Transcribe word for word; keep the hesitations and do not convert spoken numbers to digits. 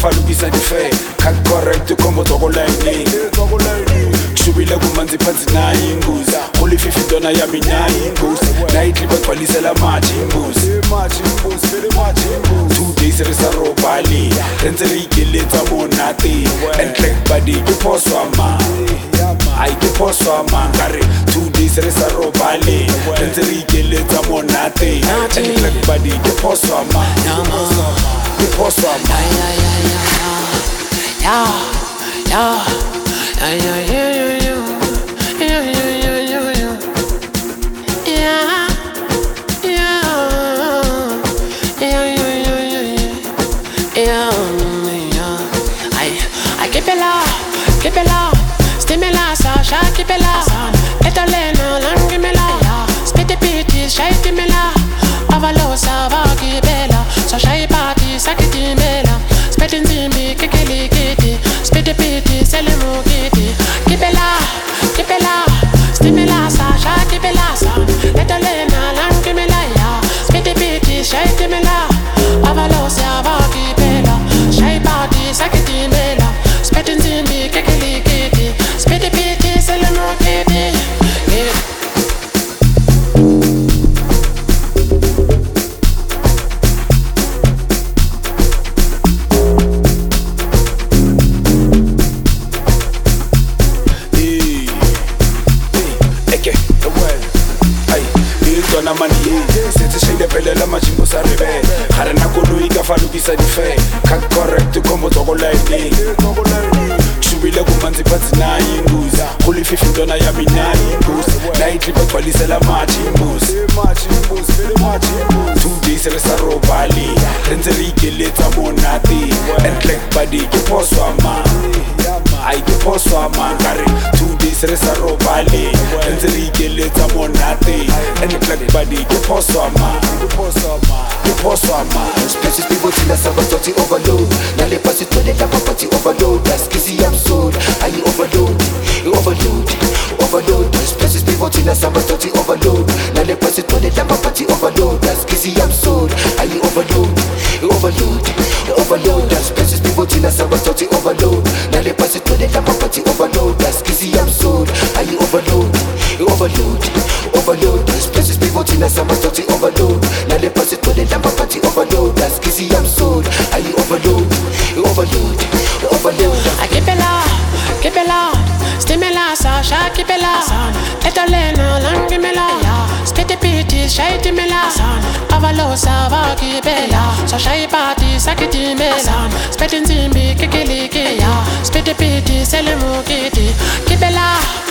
falukisa dife cut correct combo toko line shubile kumanzi phansi nayi imbuzi holy fifi dona yami nayi imbuzi nightly bagcwalisela mathi imbuzi two days resa robali renze re ikeletsa monate and black body ke phoswa ma ai ke phoswa ma kare two days resa robali renze re ikeletsa monate and black body ke phoswa ma ke phoswa ma ya ya ya ya ya ya ya ya keep it low, keep it low. Stimula, Sasha, keep it low. Etalena, langimela. Spit the pity, shake me la. Avalo, Sava, Gibela. So shy party, Sakitimela. Spitting Zimbi, Kikili Kitty. Spit the pity, Selemu Kitty. Keep it low, keep it low. Stimula, Sasha, keep it low. Etalena, langimela. Spit the pity, shake me la. Avalo, Sava, Gibela. Shy party, Sakitimela. Spitting Zimbi, Kikili Kitty. Spit the pity, Selemu Kitty. na mani setse shinde pelela majimbo sa rebe gare na koloi ka falukisa dife cut correct combo toko line shubile kumanzi phansi nayi imbuzi holy fifi dona yami nayi imbuzi nightly bagcwalisela mathi imbuzi two days resa robali renze re ikeletsa monate and black body ke phoswa ma ai ke phoswa ma kare two days resa robali renze re ikeletsa monate and black body ke phoswa ma ke phoswa ma Spaces people till I saw thirty overload. Now they pass it to the lava party overload. That's kissy absurd. Are you overload? You overload, overload. Spaces people till I saw thirty overload. Now they pass it to the lava party overload. That's kissy absurd. Are you overload? You overload, you overload. Spaces people till I saw thirty overload. Now they pass it to the lava party overload. That's kissy absurd. Are you overload? You overload, overload. Spaces people till I saw thirty overload. Now they pass it to the lava party overload. That's kissy absurd. Are you overload? You overload, you overload. I keep it low, keep it low. Stimula, Sasha, keep it low. Etalena, langimela. Spit the pity, shake me la. Avalo, Sava, Gibela. So shy party, Sakitimela. Spitting Zimbi, Kikili Kitty. Spit the pity, Selemu Kitty. Keep it low.